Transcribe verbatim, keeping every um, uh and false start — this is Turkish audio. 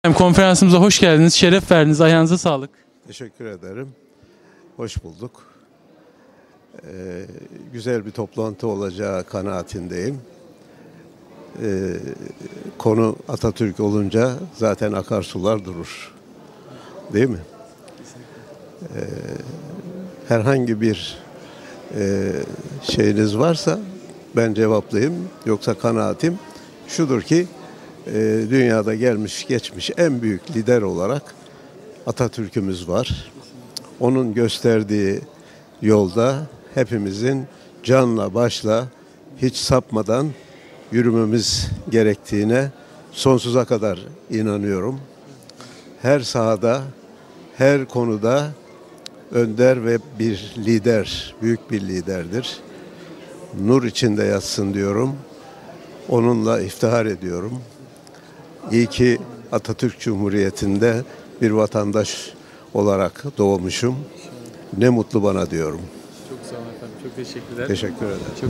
Efendim, konferansımıza hoş geldiniz, şeref verdiniz, ayağınıza sağlık. Teşekkür ederim. Hoş bulduk. Ee, güzel bir toplantı olacağı kanaatindeyim. Ee, konu Atatürk olunca zaten akarsular durur. Değil mi? Ee, herhangi bir e, şeyiniz varsa ben cevaplayayım. Yoksa kanaatim şudur ki e, dünyada gelmiş geçmiş en büyük lider olarak Atatürk'ümüz var. Onun gösterdiği yolda hepimizin canla başla hiç sapmadan yürümemiz gerektiğine sonsuza kadar inanıyorum. Her sahada, her konuda önder ve bir lider, büyük bir liderdir. Nur içinde yatsın diyorum. Onunla iftihar ediyorum. İyi ki Atatürk Cumhuriyeti'nde bir vatandaş olarak doğmuşum. Ne mutlu bana diyorum. Çok sağ olun efendim, çok teşekkürler. Teşekkür ederim.